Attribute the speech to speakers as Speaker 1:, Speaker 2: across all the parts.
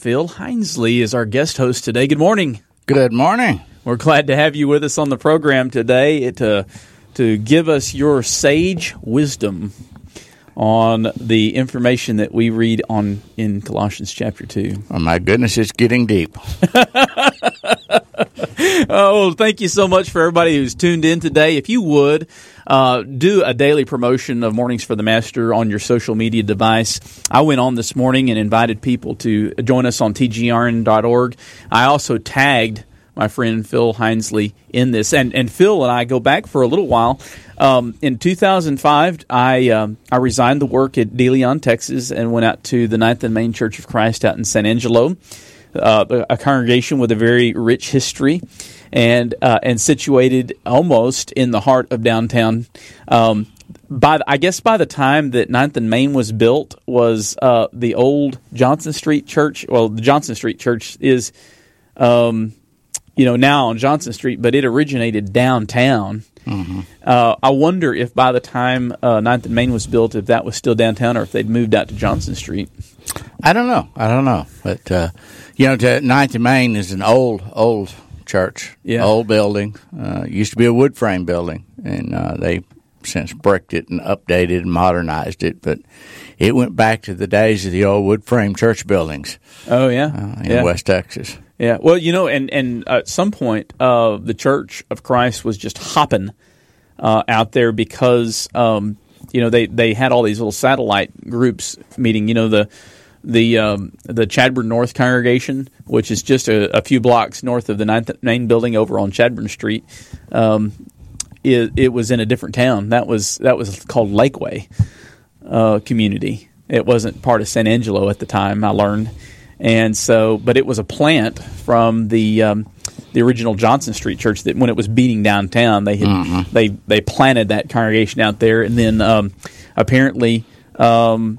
Speaker 1: Phil Hinesley is our guest host today. Good morning.
Speaker 2: Good morning.
Speaker 1: We're glad to have you with us on the program today to give us your sage wisdom on the information that we read in Colossians chapter 2.
Speaker 2: Oh, my goodness, it's getting deep.
Speaker 1: Oh, thank you so much for everybody who's tuned in today. If you would, do a daily promotion of Mornings for the Master on your social media device. I went on this morning and invited people to join us on tgrn.org. I also tagged my friend Phil Hinesley in this. And Phil and I go back for a little while. In 2005, I resigned the work at De Leon, Texas, and went out to the Ninth and Main Church of Christ out in San Angelo, a congregation with a very rich history and situated almost in the heart of downtown. By the time that Ninth and Main was built, was the old Johnson Street Church. Well, the Johnson Street Church is now on Johnson Street, but it originated downtown. Mm-hmm. I wonder if by the time 9th and Main was built, if that was still downtown or if they'd moved out to Johnson Street.
Speaker 2: I don't know. But, 9th and Main is an old church, old building. Used to be a wood frame building, and they since bricked it and updated and modernized it. But it went back to the days of the old wood frame church buildings.
Speaker 1: Oh, yeah.
Speaker 2: In West Texas.
Speaker 1: Yeah, well, and at some point, the Church of Christ was just hopping out there because, they had all these little satellite groups meeting. The Chadbourn North congregation, which is just a few blocks north of the 9th Main building over on Chadbourn Street, it was in a different town. That was called Lakeway community. It wasn't part of San Angelo at the time, I learned. And so, but it was a plant from the original Johnson Street Church that when it was beating downtown, they had they planted that congregation out there, and then apparently, I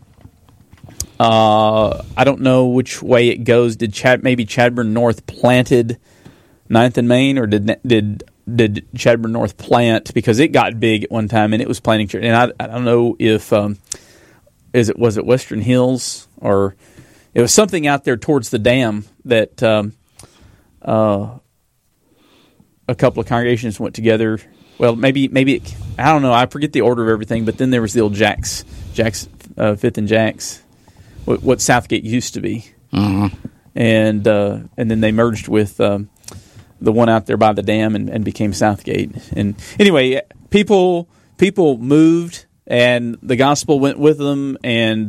Speaker 1: don't know which way it goes. Maybe Chadbourn North planted 9th and Main, or did Chadbourn North plant, because it got big at one time and it was planting church. And I don't know if was it Western Hills, or it was something out there towards the dam that a couple of congregations went together. Well, maybe I don't know. I forget the order of everything. But then there was the old Jack's Fifth and Jack's, what Southgate used to be, and then they merged with the one out there by the dam and became Southgate. And anyway, people moved, and the gospel went with them, and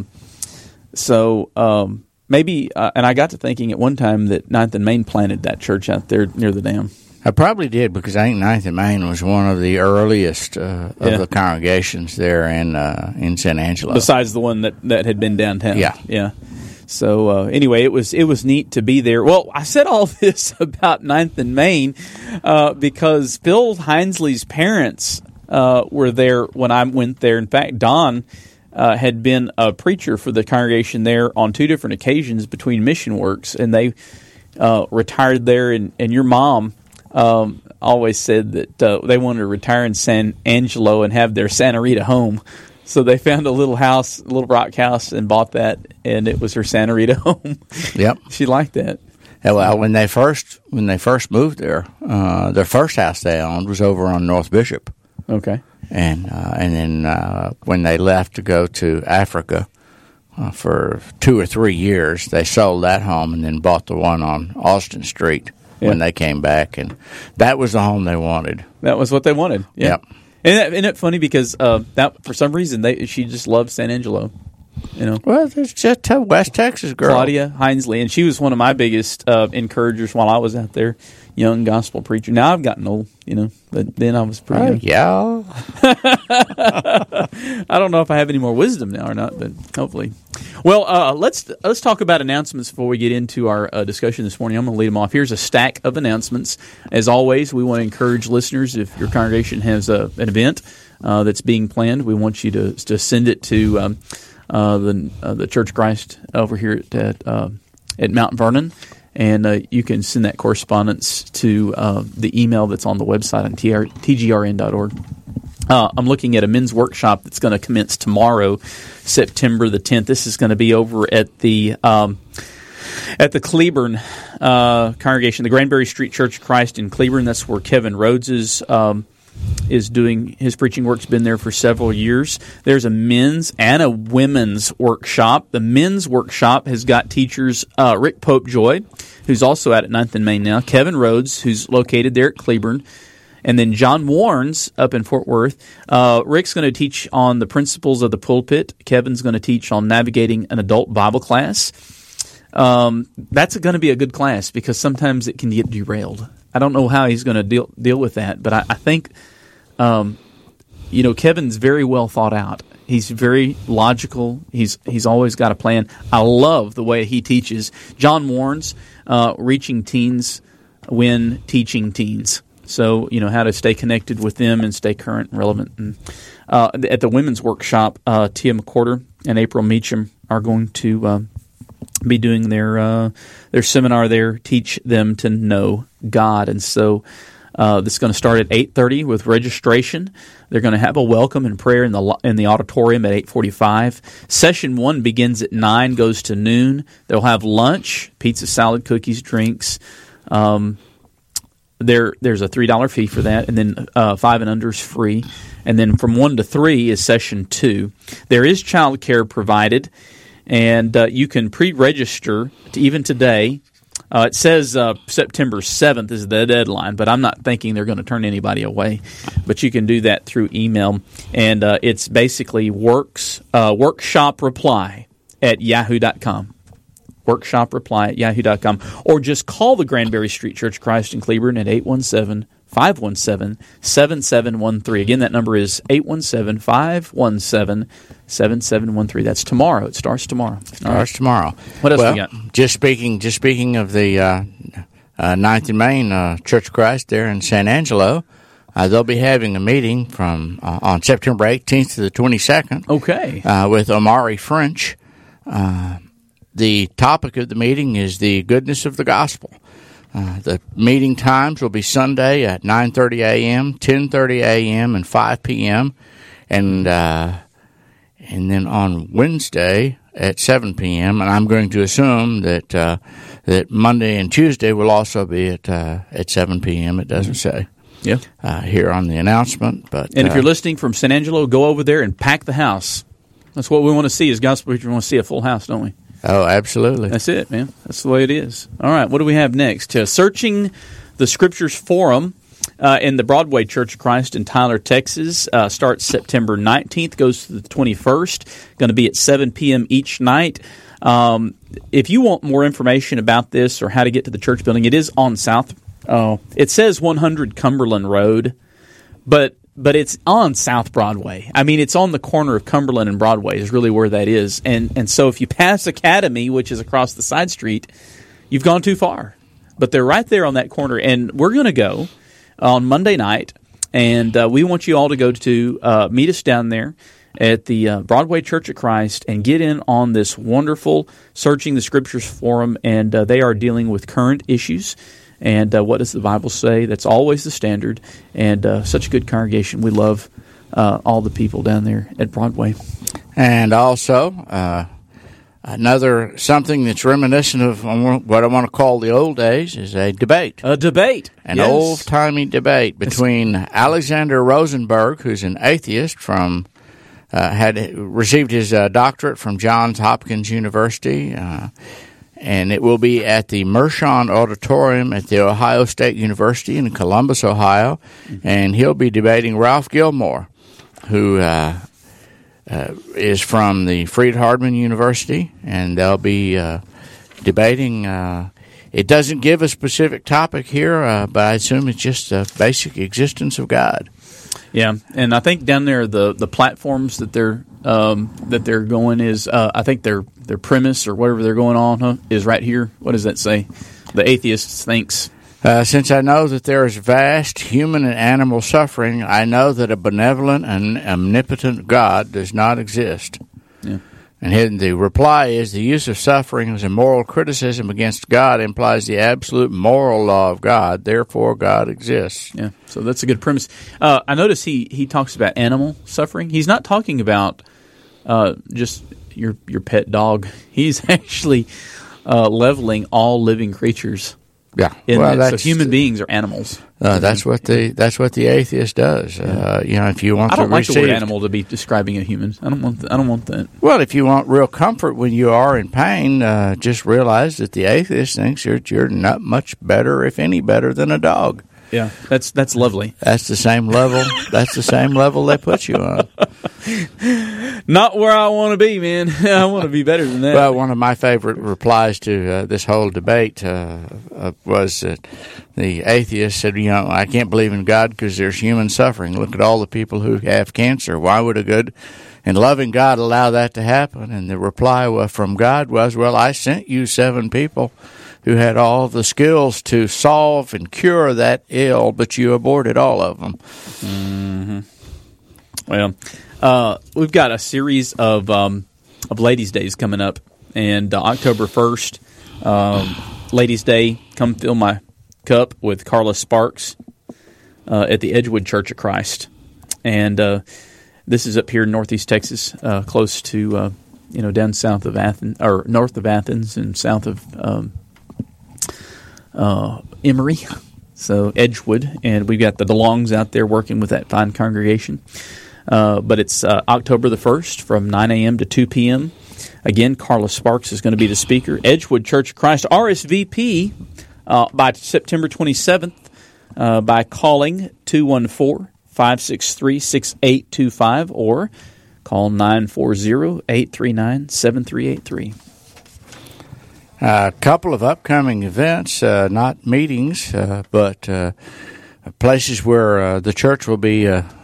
Speaker 1: So maybe, and I got to thinking at one time that 9th and Main planted that church out there near the dam.
Speaker 2: I probably did, because I think 9th and Main was one of the earliest of the congregations there in San Angelo.
Speaker 1: Besides the one that had been downtown.
Speaker 2: Yeah.
Speaker 1: So anyway, it was neat to be there. Well, I said all this about 9th and Main because Phil Hinesley's parents were there when I went there. In fact, Don had been a preacher for the congregation there on 2 different occasions between mission works, and they retired there. And your mom always said that they wanted to retire in San Angelo and have their Santa Rita home. So they found a little house, a little rock house, and bought that, and it was her Santa Rita home. Yep, she liked that.
Speaker 2: Yeah, well, when they first moved there, their first house they owned was over on North Bishop.
Speaker 1: Okay.
Speaker 2: And then when they left to go to Africa for 2 or 3 years, they sold that home and then bought the one on Austin Street when they came back, and that was the home they wanted.
Speaker 1: That was what they wanted. Yeah.
Speaker 2: Yep.
Speaker 1: Isn't it funny, because that for some reason she just loved San Angelo.
Speaker 2: Well, it's just a West Texas girl,
Speaker 1: Claudia Hinesley, and she was one of my biggest encouragers while I was out there, young gospel preacher. Now I've gotten old, but then I was pretty young.
Speaker 2: Yeah.
Speaker 1: I don't know if I have any more wisdom now or not, but hopefully. Well, let's talk about announcements before we get into our discussion this morning. I'm going to lead them off. Here's a stack of announcements. As always, we want to encourage listeners, if your congregation has an event that's being planned, we want you to send it to the Church of Christ over here at Mount Vernon, and you can send that correspondence to the email that's on the website on tgrn.org. I'm looking at a men's workshop that's going to commence tomorrow, September the 10th. This is going to be over at the At the Cleburne congregation, the Granbury Street Church of Christ in Cleburne, that's where Kevin Rhodes is doing his preaching work's been there for several years. There's a men's and a women's workshop. The men's workshop has got teachers Rick Popejoy, who's also out at 9th and Main now, Kevin Rhodes, who's located there at Cleburne, and then John Warnes up in Fort Worth. Rick's going to teach on the principles of the pulpit. Kevin's going to teach on navigating an adult Bible class. That's going to be a good class because sometimes it can get derailed. I don't know how he's going to deal with that, but I think, Kevin's very well thought out. He's very logical. He's always got a plan. I love the way he teaches. John Warnes, reaching teens when teaching teens. So, how to stay connected with them and stay current and relevant. And, at the women's workshop, Tia McCorder and April Meacham are going to be doing their seminar there, teach them to know God. And so this is going to start at 8:30 with registration. They're going to have a welcome and prayer in the auditorium at 8:45. Session 1 begins at 9, goes to noon. They'll have lunch, pizza, salad, cookies, drinks. There's a $3 fee for that, and then 5 and under is free. And then from 1 to 3 is session 2. There is child care provided. And you can pre-register even today. It says September 7th is the deadline, but I'm not thinking they're going to turn anybody away. But you can do that through email. And it's basically workshopreply@yahoo.com. Workshopreply@yahoo.com. Or just call the Granbury Street Church of Christ in Cleburne at 817-517-7713. Again, that number is 817-517-7713. That's tomorrow. It starts tomorrow.
Speaker 2: Starts tomorrow.
Speaker 1: What else we got?
Speaker 2: Just speaking of the 9th and Main Church of Christ there in San Angelo, they'll be having a meeting on September 18th to the 22nd.
Speaker 1: Okay.
Speaker 2: With Omari French. The topic of the meeting is the goodness of the gospel. The meeting times will be Sunday at 9:30 a.m., 10:30 a.m., and 5 p.m., and then on Wednesday at 7 p.m. And I'm going to assume that Monday and Tuesday will also be at 7 p.m. It doesn't say here on the announcement, but
Speaker 1: if you're listening from San Angelo, go over there and pack the house. That's what we want to see as gospel preachers. We want to see a full house, don't we?
Speaker 2: Oh, absolutely.
Speaker 1: That's it, man. That's the way it is. All right, what do we have next? Searching the Scriptures Forum in the Broadway Church of Christ in Tyler, Texas, starts September 19th, goes to the 21st, going to be at 7 p.m. each night. If you want more information about this or how to get to the church building, it is on it says 100 Cumberland Road, but it's on South Broadway. I mean, it's on the corner of Cumberland and Broadway is really where that is. And so if you pass Academy, which is across the side street, you've gone too far. But they're right there on that corner. And we're going to go on Monday night, and we want you all to go to meet us down there at the Broadway Church of Christ and get in on this wonderful Searching the Scriptures Forum. And they are dealing with current issues. And what does the Bible say? That's always the standard. And such a good congregation. We love all the people down there at Broadway.
Speaker 2: And also, another something that's reminiscent of what I want to call the old days is a debate.
Speaker 1: A debate.
Speaker 2: An old-timey debate between Alexander Rosenberg, who's an atheist from had received his doctorate from Johns Hopkins University, and it will be at the Mershon Auditorium at the Ohio State University in Columbus, Ohio. And he'll be debating Ralph Gilmore, who is from the Freed-Hardeman University. And they'll be debating. It doesn't give a specific topic here, but I assume it's just the basic existence of God.
Speaker 1: Yeah, and I think down there the platforms that they're going is I think their premise or whatever they're going on is right here. What does that say? The atheist thinks.
Speaker 2: Since I know that there is vast human and animal suffering, I know that a benevolent and omnipotent God does not exist.
Speaker 1: Yeah.
Speaker 2: And the reply is the use of suffering as a moral criticism against God implies the absolute moral law of God. Therefore, God exists.
Speaker 1: Yeah, so that's a good premise. I notice he talks about animal suffering. He's not talking about just your pet dog. He's actually leveling all living creatures.
Speaker 2: Yeah,
Speaker 1: so human beings are animals.
Speaker 2: That's what the atheist does. If you want,
Speaker 1: I don't like the word animal to be describing a human. I don't want that.
Speaker 2: Well, if you want real comfort when you are in pain, just realize that the atheist thinks you're not much better, if any better, than a dog.
Speaker 1: Yeah, that's lovely.
Speaker 2: That's the same level. That's the same level they put you on.
Speaker 1: Not where I want to be, man. I want to be better than that.
Speaker 2: Well, one of my favorite replies to this whole debate was that the atheist said, I can't believe in God because there's human suffering. Look at all the people who have cancer. Why would a good and loving God allow that to happen? And the reply from God was, well, I sent you 7 people who had all the skills to solve and cure that ill, but you aborted all of them.
Speaker 1: Mm-hmm. Well, we've got a series of Ladies' Days coming up, and October 1st, Ladies' Day, come fill my cup with Carla Sparks at the Edgewood Church of Christ. And this is up here in Northeast Texas, close to, down south of Athens, or north of Athens and south of Emory, so Edgewood, and we've got the DeLongs out there working with that fine congregation. But it's October the 1st from 9 a.m. to 2 p.m. Again, Carla Sparks is going to be the speaker. Edgewood Church of Christ, RSVP by September 27th by calling 214-563-6825 or call 940-839-7383.
Speaker 2: A couple of upcoming events, not meetings, but places where the church will be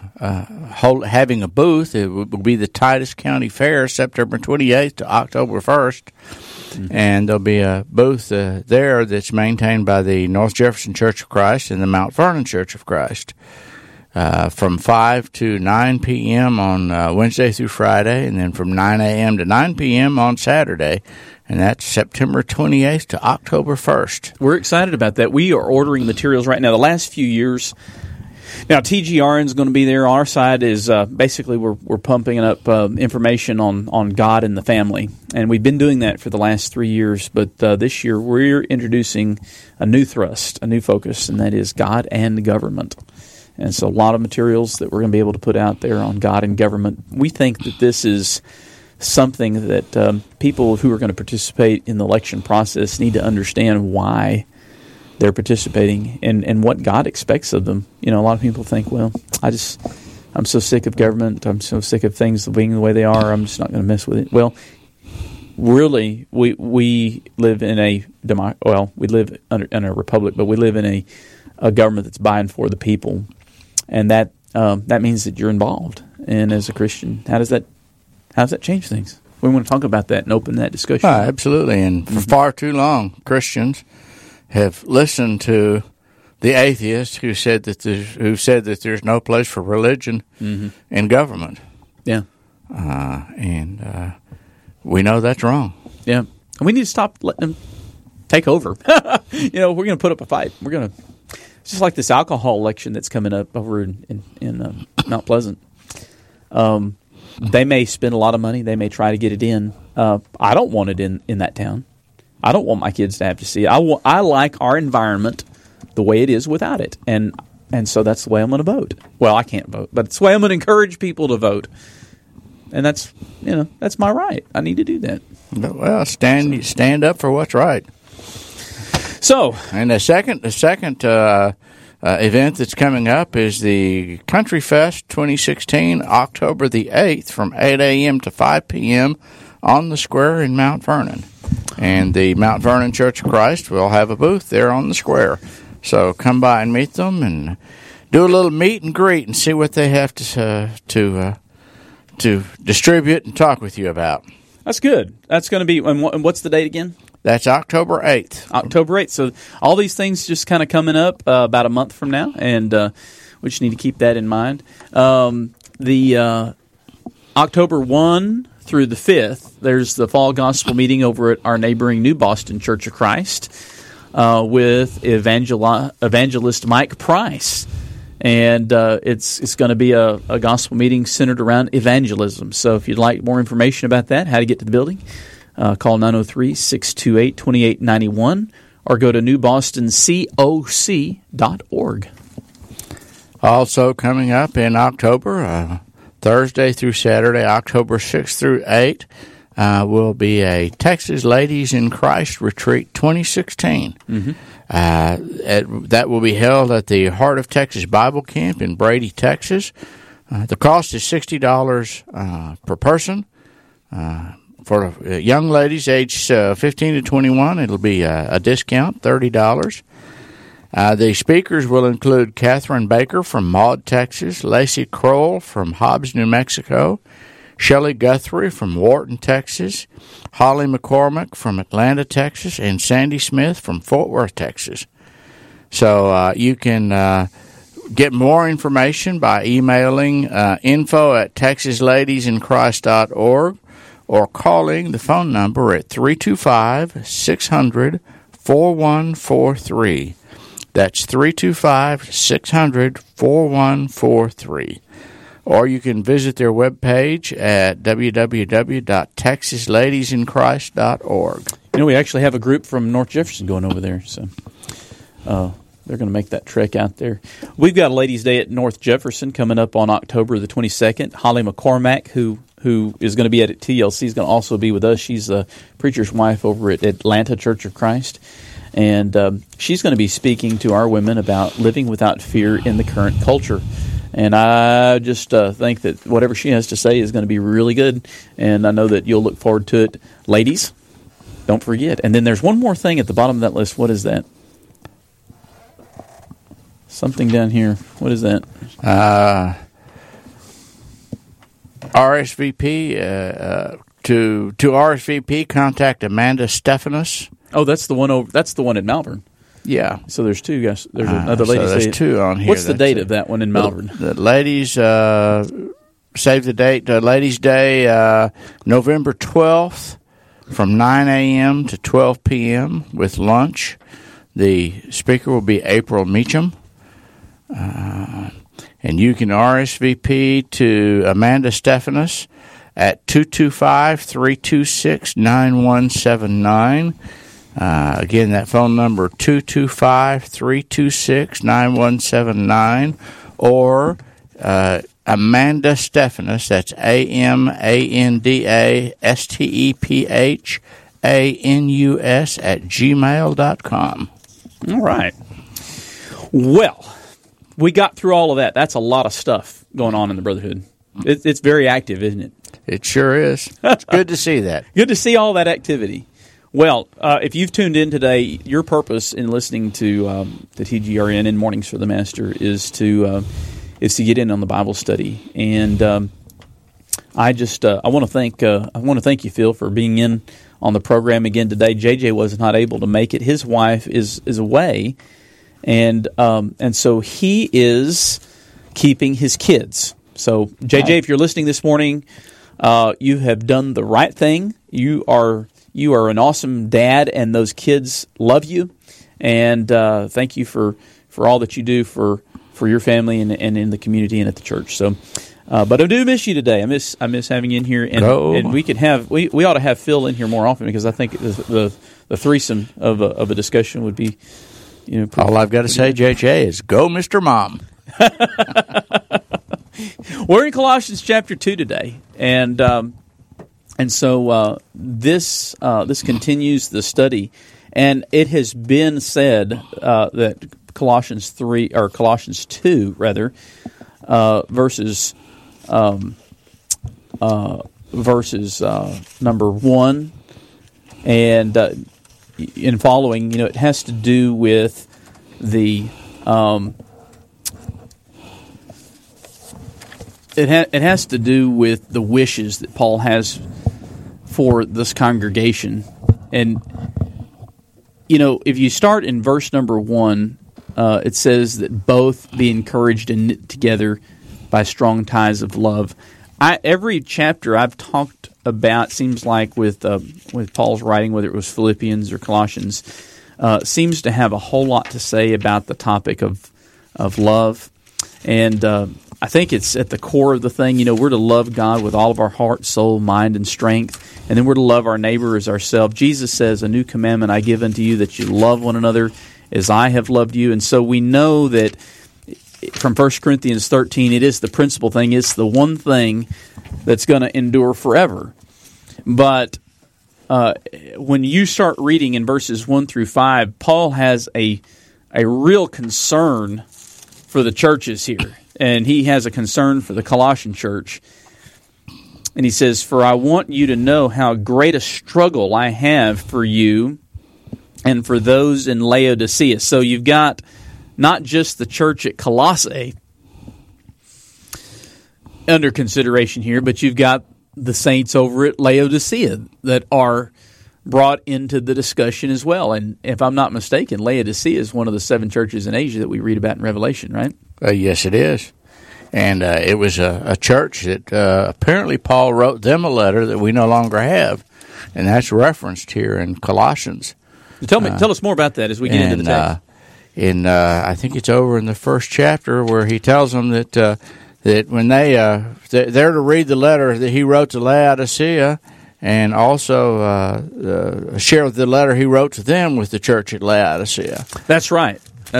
Speaker 2: having a booth. It will be the Titus County Fair, September 28th to October 1st. Mm-hmm. And there'll be a booth there that's maintained by the North Jefferson Church of Christ and the Mount Vernon Church of Christ. From 5 to 9 p.m. on Wednesday through Friday, and then from 9 a.m. to 9 p.m. on Saturday. And that's September 28th to October 1st.
Speaker 1: We're excited about that. We are ordering materials right now. The last few years, now TGRN is going to be there. Our side is basically we're pumping up information on God and the family. And we've been doing that for the last 3 years. But this year we're introducing a new thrust, a new focus, and that is God and government. And so a lot of materials that we're going to be able to put out there on God and government. We think that this is something that people who are going to participate in the election process need to understand why they're participating and what God expects of them. A lot of people think, well, I'm so sick of government. I'm so sick of things being the way they are. I'm just not going to mess with it. Well, really, we live in we live in a republic, but we live in a government that's by and for the people, and that means that you're involved. And as a Christian, how does that change things? We want to talk about that and open that discussion.
Speaker 2: Absolutely. And for far too long, Christians have listened to the atheist who said that there's no place for religion in government.
Speaker 1: Yeah.
Speaker 2: And we know that's wrong.
Speaker 1: Yeah. And we need to stop letting them take over. We're going to put up a fight. It's just like this alcohol election that's coming up over in Mount Pleasant. They may spend a lot of money. They may try to get it in. I don't want it in that town. I don't want my kids to have to see it. I like our environment the way it is without it. And so that's the way I'm going to vote. Well, I can't vote, but it's the way I'm going to encourage people to vote. And that's my right. I need to do that.
Speaker 2: Well, stand up for what's right.
Speaker 1: So,
Speaker 2: and the second event that's coming up is the Country Fest 2016, October the 8th from 8 a.m. to 5 p.m. on the square in Mount Vernon. And the Mount Vernon Church of Christ will have a booth there on the square. So come by and meet them and do a little meet and greet and see what they have to distribute and talk with you about.
Speaker 1: That's good. That's going to be, and what's the date again?
Speaker 2: That's October 8th.
Speaker 1: October 8th. So all these things just kind of coming up about a month from now, and we just need to keep that in mind. The October 1 through the 5th, there's the Fall Gospel Meeting over at our neighboring New Boston Church of Christ with evangelist Mike Price. And it's going to be a gospel meeting centered around evangelism. So if you'd like more information about that, how to get to the building, Call 903-628-2891 or go to newbostoncoc.org.
Speaker 2: Also coming up in October, Thursday through Saturday, October 6th through 8th, will be a Texas Ladies in Christ Retreat 2016. Mm-hmm. That will be held at the Heart of Texas Bible Camp in Brady, Texas. The cost is $60 per person. For young ladies aged 15 to 21, it'll be a discount, $30. The speakers will include Catherine Baker from Maud, Texas, Lacey Kroll from Hobbs, New Mexico, Shelley Guthrie from Wharton, Texas, Holly McCormick from Atlanta, Texas, and Sandy Smith from Fort Worth, Texas. So you can get more information by emailing info@texasladiesinchrist.org or calling the phone number at 325-600-4143. That's 325-600-4143. Or you can visit their webpage at www.texasladiesinchrist.org.
Speaker 1: You know, we actually have a group from North Jefferson going over there, so they're going to make that trek out there. We've got a Ladies' Day at North Jefferson coming up on October the 22nd. Holly McCormack, who is going to be at TLC, is going to also be with us. She's a preacher's wife over at Atlanta Church of Christ. And she's going to be speaking to our women about living without fear in the current culture. And I just think that whatever she has to say is going to be really good. And I know that you'll look forward to it. Ladies, don't forget. And then there's one more thing at the bottom of that list. What is that? Something down here. What is that?
Speaker 2: RSVP. To RSVP, contact Amanda Stephanus.
Speaker 1: Oh, that's the one over. That's the one in Malvern.
Speaker 2: Yeah.
Speaker 1: So there's two guys. There's another ladies'
Speaker 2: day. There's two on here.
Speaker 1: What's the date of that one in Malvern?
Speaker 2: The ladies, save the date. Ladies' Day, November 12th, from 9 a.m. to 12 p.m. with lunch. The speaker will be April Meacham. And you can RSVP to Amanda Stephanus at 225-326-9179. Again, that phone number, 225-326-9179, or Amanda Stephanus, that's AMANDASTEPHANUS @gmail.com.
Speaker 1: All right. Well, we got through all of that. That's a lot of stuff going on in the Brotherhood. It's very active, isn't it?
Speaker 2: It sure is. It's good to see that.
Speaker 1: Good to see all that activity. Well, if you've tuned in today, your purpose in listening to the TGRN and Mornings for the Master is to get in on the Bible study. And I want to thank you, Phil, for being in on the program again today. JJ was not able to make it. His wife is away, and so he is keeping his kids. So JJ, if you're listening this morning, you have done the right thing. You are an awesome dad, and those kids love you. And thank you for all that you do for your family and in the community and at the church. So, but I do miss you today. I miss having you in here, and we ought to have Phil in here more often, because I think the threesome of a discussion would be,
Speaker 2: all I've got to say, JJ, is go, Mr. Mom.
Speaker 1: We're in Colossians chapter 2 today, and so this continues the study, and it has been said that Colossians 2 rather, verses number 1 and in following, it has to do with the it has to do with the wishes that Paul has for this congregation. And, if you start in verse number 1, it says that both be encouraged and knit together by strong ties of love. Every chapter I've talked about, seems like with Paul's writing, whether it was Philippians or Colossians, seems to have a whole lot to say about the topic of love. And I think it's at the core of the thing. We're to love God with all of our heart, soul, mind, and strength, and then we're to love our neighbor as ourselves. Jesus says, "A new commandment I give unto you, that you love one another as I have loved you." And so we know that from 1 Corinthians 13, it is the principal thing. It's the one thing that's going to endure forever. But when you start reading in verses 1 through 5, Paul has a real concern for the churches here. And he has a concern for the Colossian church. And he says, "For I want you to know how great a struggle I have for you and for those in Laodicea." So you've got not just the church at Colossae under consideration here, but you've got the saints over at Laodicea that are brought into the discussion as well. And if I'm not mistaken, Laodicea is one of the 7 churches in Asia that we read about in Revelation, right?
Speaker 2: Yes, it is. And it was a church that apparently Paul wrote them a letter that we no longer have, and that's referenced here in Colossians.
Speaker 1: Tell us more about that as we get into the text.
Speaker 2: I think it's over in the first chapter where he tells them that when they're to read the letter that he wrote to Laodicea, and also share the letter he wrote to them with the church at Laodicea.
Speaker 1: That's right.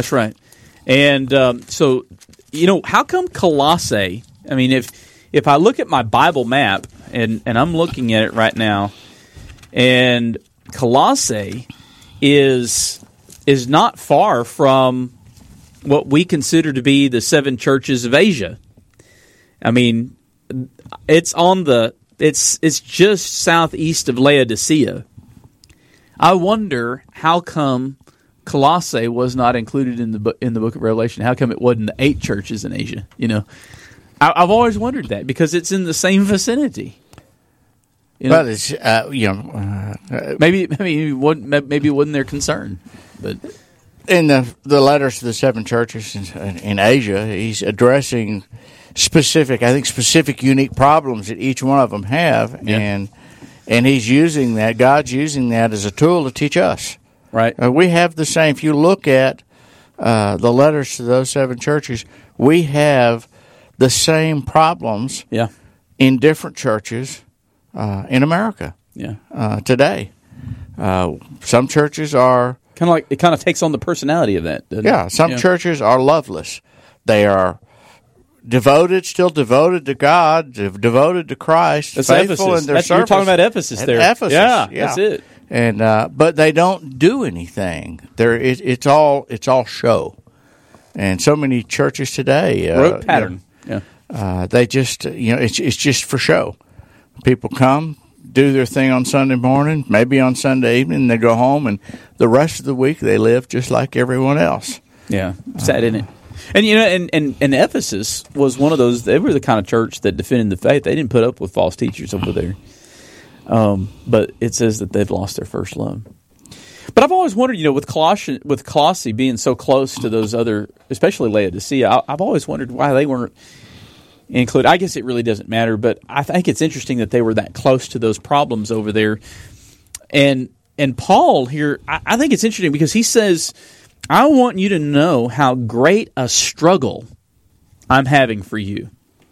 Speaker 1: And so, how come Colossae? I mean, if I look at my Bible map, and I'm looking at it right now, and Colossae is not far from what we consider to be the 7 churches of Asia. I mean, it's just southeast of Laodicea. I wonder how come Colossae was not included in the book of Revelation. How come it wasn't the 8 churches in Asia? I've always wondered that because it's in the same vicinity.
Speaker 2: Well, it's
Speaker 1: maybe it wasn't their concern, but
Speaker 2: in the letters to the 7 churches in Asia, he's addressing specific, unique problems that each one of them have, and he's using that. God's using that as a tool to teach us.
Speaker 1: Right.
Speaker 2: We have the same. If you look at the letters to those 7 churches, we have the same problems in different churches in America today. Some churches are
Speaker 1: it kind of takes on the personality of that. Doesn't it?
Speaker 2: Some churches are loveless. They are still devoted to God, devoted to Christ,
Speaker 1: that's
Speaker 2: faithful
Speaker 1: Ephesus.
Speaker 2: in their service.
Speaker 1: You're talking about Ephesus there.
Speaker 2: Ephesus,
Speaker 1: that's it.
Speaker 2: And but they don't do anything. It's all show. And so many churches today,
Speaker 1: rote pattern.
Speaker 2: They just it's just for show. People come, do their thing on Sunday morning, maybe on Sunday evening, they go home, and the rest of the week they live just like everyone else.
Speaker 1: Yeah, sad, isn't it? And Ephesus was one of those. They were the kind of church that defended the faith. They didn't put up with false teachers over there. But it says that they've lost their first love. But I've always wondered, with Colossae being so close to those other, especially Laodicea, I've always wondered why they weren't included. I guess it really doesn't matter, but I think it's interesting that they were that close to those problems over there. And Paul here, I think it's interesting because he says, "I want you to know how great a struggle I'm having for you."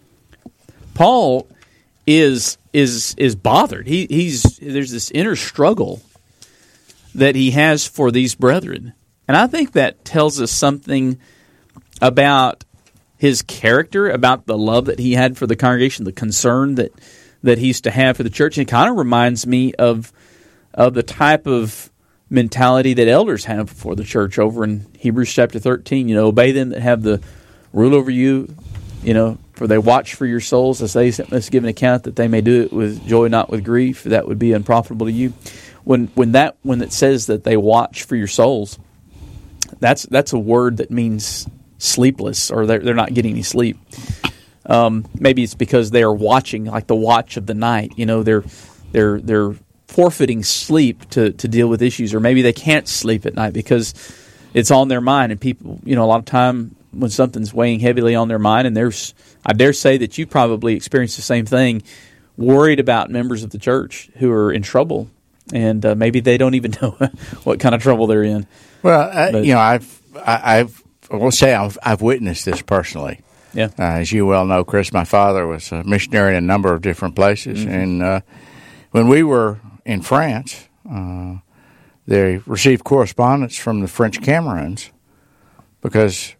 Speaker 1: Paul is bothered. There's this inner struggle that he has for these brethren. And I think that tells us something about his character, about the love that he had for the congregation, the concern that he used to have for the church. And it kind of reminds me of the type of mentality that elders have for the church over in Hebrews chapter 13. Obey them that have the rule over you, for they watch for your souls, as they must give an account, that they may do it with joy, not with grief. That would be unprofitable to you. When it says that they watch for your souls, that's a word that means sleepless, or they're not getting any sleep. Maybe it's because they are watching, like the watch of the night. They're forfeiting sleep to deal with issues, or maybe they can't sleep at night because it's on their mind. And people, a lot of time when something's weighing heavily on their mind, and I dare say that you probably experienced the same thing, worried about members of the church who are in trouble, and maybe they don't even know what kind of trouble they're in.
Speaker 2: Well, I've witnessed this personally.
Speaker 1: Yeah.
Speaker 2: As you well know, Chris, my father was a missionary in a number of different places. Mm-hmm. And when we were in France, they received correspondence from the French Cameroons because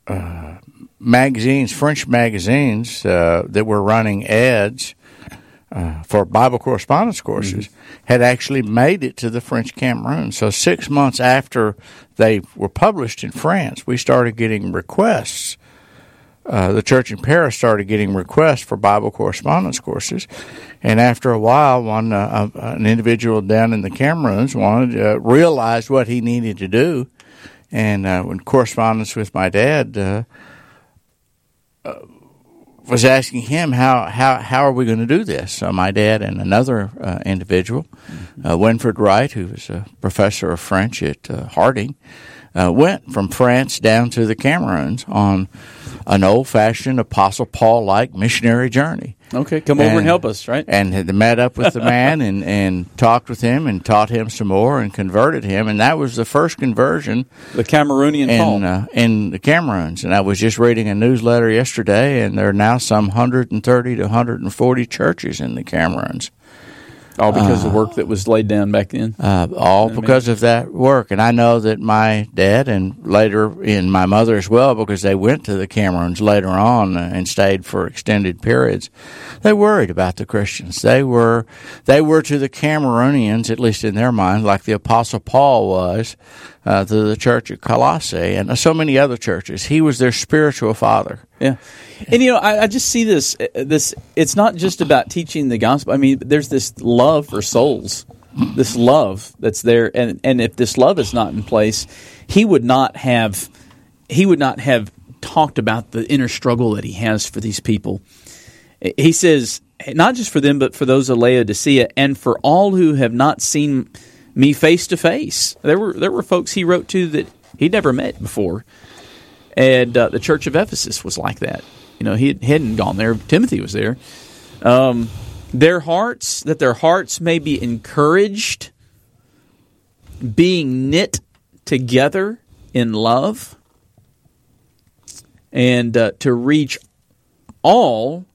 Speaker 2: French magazines that were running ads for Bible correspondence courses had actually made it to the French Cameroon. So 6 months after they were published in France, we started getting requests. The church in Paris started getting requests for Bible correspondence courses. And after a while, an individual down in the Cameroons realized what he needed to do. And in correspondence with my dad, was asking him how are we going to do this. So my dad and another individual, Winfred Wright, who was a professor of French at Harding, went from France down to the Cameroons on an old-fashioned Apostle Paul-like missionary journey.
Speaker 1: Okay, come over and help us, right?
Speaker 2: And had met up with the man and talked with him and taught him some more and converted him. And that was the first conversion.
Speaker 1: The Cameroonian Paul.
Speaker 2: In the Cameroons. And I was just reading a newsletter yesterday, and there are now some 130 to 140 churches in the Cameroons.
Speaker 1: All because of the work that was laid down back then?
Speaker 2: All because of that work. And I know that my dad and later in my mother as well, because they went to the Cameroons later on and stayed for extended periods, they worried about the Christians. They were to the Cameroonians, at least in their mind, like the Apostle Paul was to the church at Colossae and so many other churches. He was their spiritual father.
Speaker 1: Yeah. And, I just see this, it's not just about teaching the gospel. I mean, there's this love for souls, this love that's there. And if this love is not in place, he would not have talked about the inner struggle that he has for these people. He says, not just for them, but for those of Laodicea, and for all who have not seen me face to face. There were folks he wrote to that he'd never met before. And the church of Ephesus was like that. He hadn't gone there. Timothy was there. Their hearts may be encouraged, being knit together in love, and to reach all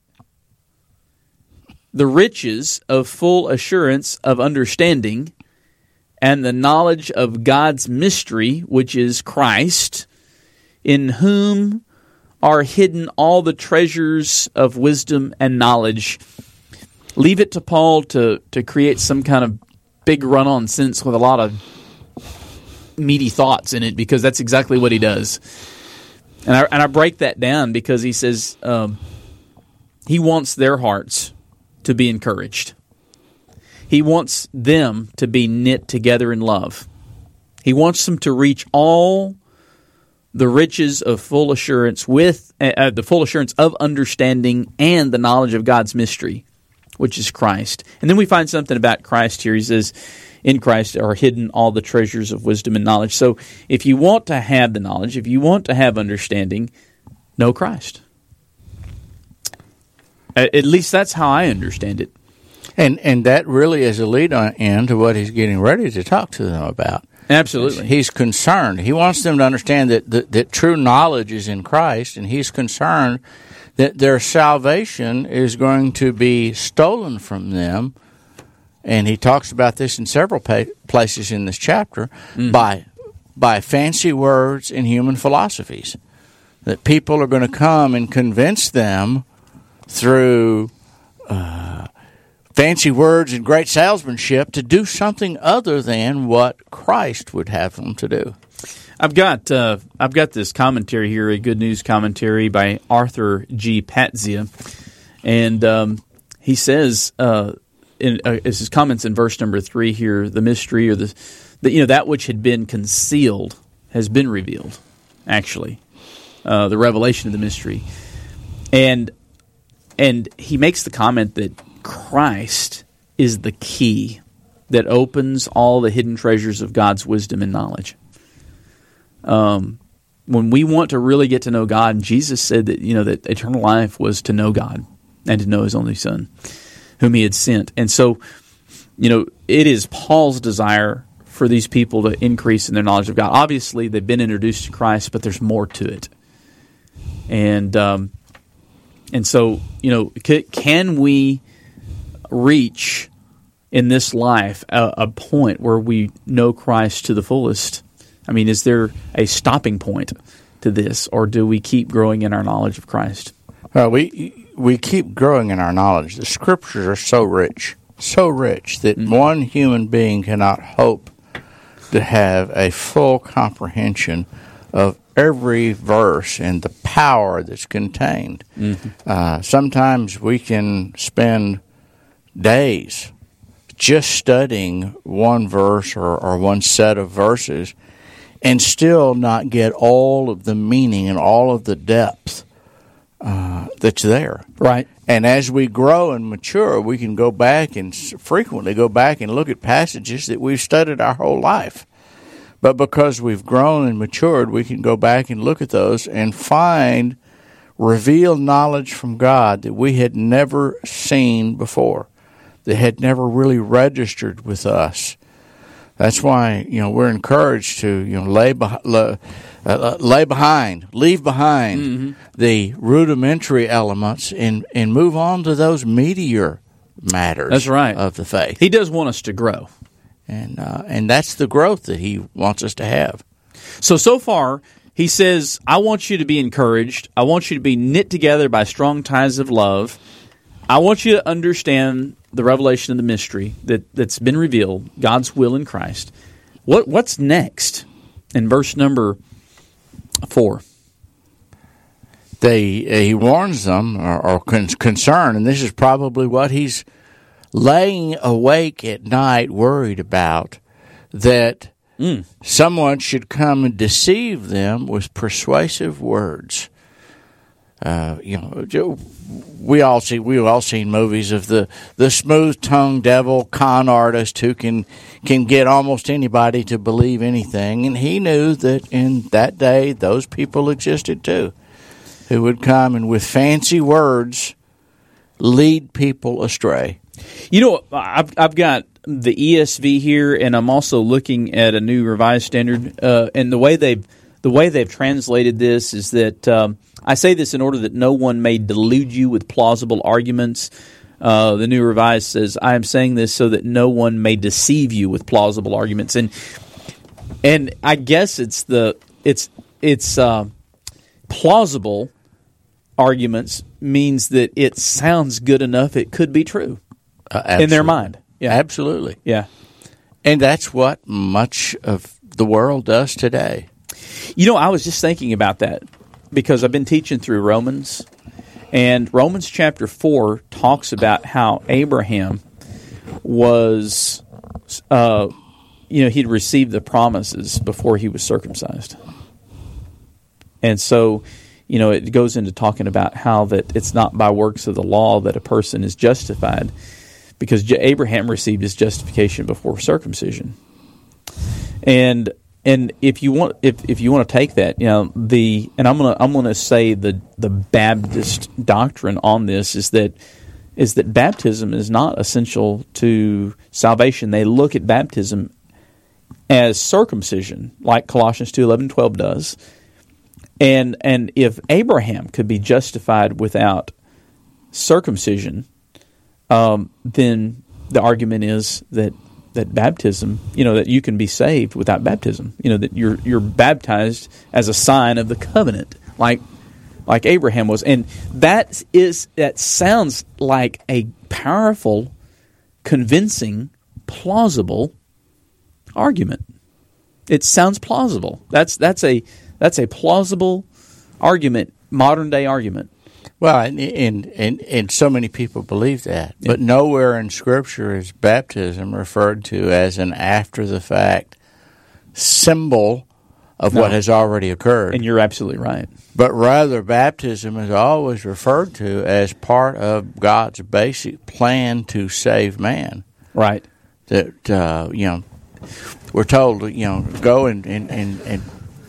Speaker 1: the riches of full assurance of understanding and the knowledge of God's mystery, which is Christ, in whom are hidden all the treasures of wisdom and knowledge. Leave it to Paul to create some kind of big run-on sentence with a lot of meaty thoughts in it, because that's exactly what he does. And I break that down because he says he wants their hearts to be encouraged. He wants them to be knit together in love. He wants them to reach all the riches of full assurance with the full assurance of understanding and the knowledge of God's mystery, which is Christ. And then we find something about Christ here. He says, in Christ are hidden all the treasures of wisdom and knowledge. So if you want to have the knowledge, if you want to have understanding, know Christ. At least that's how I understand it.
Speaker 2: And that really is a lead in to what he's getting ready to talk to them about.
Speaker 1: Absolutely.
Speaker 2: He's concerned. He wants them to understand that true knowledge is in Christ, and he's concerned that their salvation is going to be stolen from them. And he talks about this in several places in this chapter, by fancy words and human philosophies. That people are going to come and convince them through fancy words and great salesmanship to do something other than what Christ would have them to do.
Speaker 1: I've got this commentary here, a Good News commentary by Arthur G. Patzia, and he says it's his comments in verse number 3 here: the mystery, or that which had been concealed has been revealed. Actually, the revelation of the mystery, and he makes the comment that Christ is the key that opens all the hidden treasures of God's wisdom and knowledge. When we want to really get to know God, Jesus said that that eternal life was to know God and to know His only Son, whom He had sent. And so, it is Paul's desire for these people to increase in their knowledge of God. Obviously, they've been introduced to Christ, but there's more to it. And And so, can we reach in this life a point where we know Christ to the fullest? I mean, is there a stopping point to this, or do we keep growing in our knowledge of Christ?
Speaker 2: Well, we keep growing in our knowledge. The Scriptures are so rich that one human being cannot hope to have a full comprehension of every verse and the power that's contained. Sometimes we can spend days just studying one verse or one set of verses and still not get all of the meaning and all of the depth that's there.
Speaker 1: Right.
Speaker 2: And as we grow and mature, we can go back and frequently go back and look at passages that we've studied our whole life. But because we've grown and matured, we can go back and look at those and find revealed knowledge from God that we had never seen before, that had never really registered with us. That's why we're encouraged to leave behind the rudimentary elements and move on to those meatier matters.
Speaker 1: That's right.
Speaker 2: Of the faith.
Speaker 1: He does want us to grow.
Speaker 2: And that's the growth that he wants us to have.
Speaker 1: So far, he says, I want you to be encouraged. I want you to be knit together by strong ties of love. I want you to understand the revelation of the mystery that's been revealed, God's will in Christ. What's next in verse number 4?
Speaker 2: He warns them, or concerned, and this is probably what he's laying awake at night worried about, that someone should come and deceive them with persuasive words. We've all seen movies of the smooth-tongued devil con artist who can get almost anybody to believe anything, and he knew that in that day those people existed too, who would come and with fancy words lead people astray.
Speaker 1: I've got the ESV here, and I'm also looking at a New Revised Standard, and the way they've translated this is that I say this in order that no one may delude you with plausible arguments. The New Revised says, I am saying this so that no one may deceive you with plausible arguments. And I guess it's plausible arguments means that it sounds good enough it could be true in their mind.
Speaker 2: Yeah, absolutely.
Speaker 1: Yeah.
Speaker 2: And that's what much of the world does today.
Speaker 1: I was just thinking about that because I've been teaching through Romans, and Romans chapter 4 talks about how Abraham was, he'd received the promises before he was circumcised. And so, it goes into talking about how that it's not by works of the law that a person is justified, because Abraham received his justification before circumcision. And if you want to take that, I'm gonna say the Baptist doctrine on this is that baptism is not essential to salvation. They look at baptism as circumcision, like Colossians 2:11-12 does. And if Abraham could be justified without circumcision, then the argument is that baptism, that you can be saved without baptism. That you're baptized as a sign of the covenant, like Abraham was. And that sounds like a powerful, convincing, plausible argument. It sounds plausible. That's a plausible argument, modern day argument.
Speaker 2: Well, and so many people believe that. Yeah. But nowhere in Scripture is baptism referred to as an after-the-fact symbol of what has already occurred.
Speaker 1: And you're absolutely right.
Speaker 2: But rather, baptism is always referred to as part of God's basic plan to save man.
Speaker 1: Right.
Speaker 2: That, we're told, go and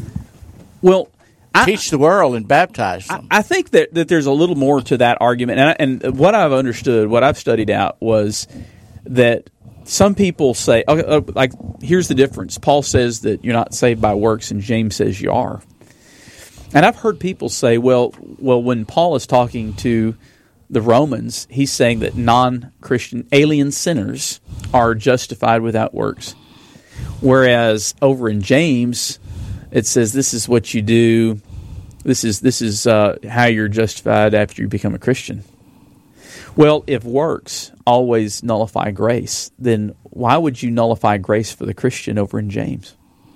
Speaker 2: teach the world and baptize them.
Speaker 1: I think that there's a little more to that argument. And what I've understood, what I've studied out, was that some people say, here's the difference. Paul says that you're not saved by works, and James says you are. And I've heard people say, well, when Paul is talking to the Romans, he's saying that non-Christian alien sinners are justified without works. Whereas over in James, it says this is what you do. This is how you're justified after you become a Christian. Well, if works always nullify grace, then why would you nullify grace for the Christian over in James?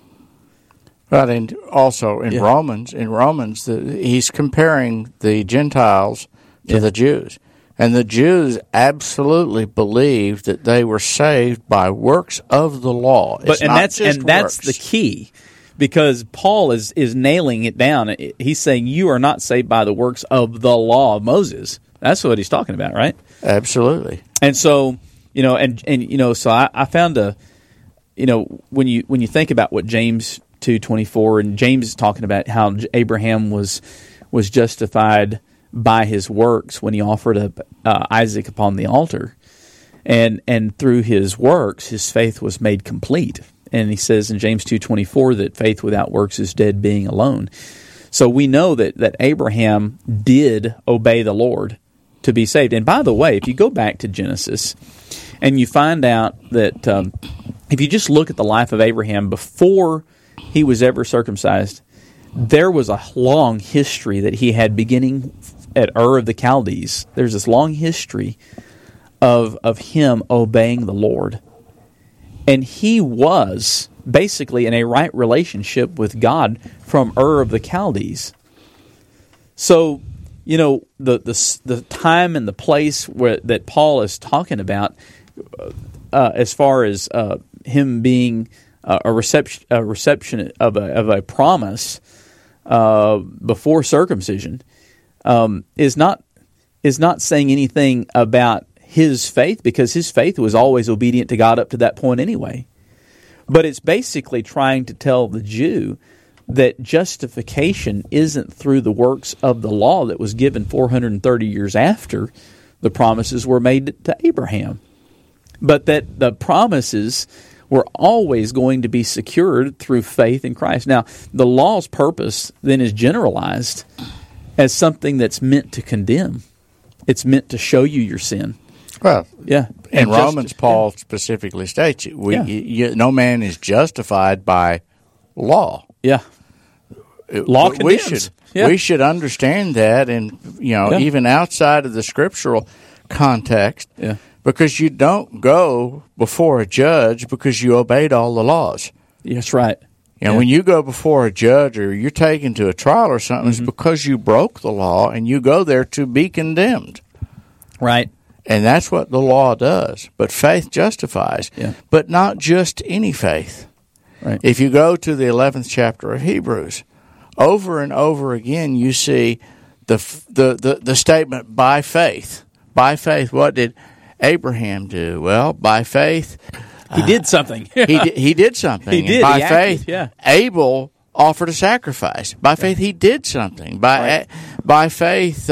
Speaker 2: But also in Romans, he's comparing the Gentiles to the Jews. And the Jews absolutely believed that they were saved by works of the law.
Speaker 1: That's the key, because Paul is nailing it down. He's saying you are not saved by the works of the law of Moses. That's what he's talking about, right?
Speaker 2: Absolutely.
Speaker 1: And so, so I found when you think about what James 2:24, and James is talking about how Abraham was justified by his works when he offered up Isaac upon the altar, and through his works his faith was made complete. And he says in James 2:24 that faith without works is dead being alone. So we know that Abraham did obey the Lord to be saved. And by the way, if you go back to Genesis and you find out that if you just look at the life of Abraham before he was ever circumcised, there was a long history that he had beginning at Ur of the Chaldees. There's this long history of him obeying the Lord. And he was basically in a right relationship with God from Ur of the Chaldees. So, the time and the place that Paul is talking about, as far as him being a reception of a promise before circumcision, is not saying anything about his faith, because his faith was always obedient to God up to that point anyway. But it's basically trying to tell the Jew that justification isn't through the works of the law that was given 430 years after the promises were made to Abraham, but that the promises were always going to be secured through faith in Christ. Now, the law's purpose then is generalized as something that's meant to condemn. It's meant to show you your sin.
Speaker 2: Well,
Speaker 1: yeah.
Speaker 2: In Romans, Paul specifically states, no man is justified by law.
Speaker 1: Yeah. Law condemns.
Speaker 2: We should understand that, and even outside of the scriptural context, because you don't go before a judge because you obeyed all the laws.
Speaker 1: That's right.
Speaker 2: When you go before a judge or you're taken to a trial or something, it's because you broke the law and you go there to be condemned.
Speaker 1: Right.
Speaker 2: And that's what the law does. But faith justifies. Yeah. But not just any faith.
Speaker 1: Right.
Speaker 2: If you go to the 11th chapter of Hebrews, over and over again you see the statement, by faith. By faith, what did Abraham do? Well, by faith,
Speaker 1: he did something.
Speaker 2: he did something.
Speaker 1: He did.
Speaker 2: By faith, Abel offered a sacrifice. By faith, he did something. By faith,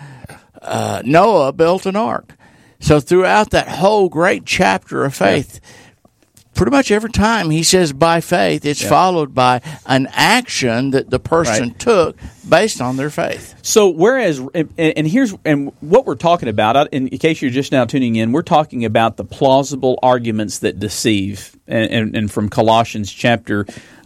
Speaker 2: Noah built an ark. So throughout that whole great chapter of faith, pretty much every time he says by faith, it's followed by an action that the person took based on their faith.
Speaker 1: So whereas, and what we're talking about, in case you're just now tuning in, we're talking about the plausible arguments that deceive, and from Colossians chapter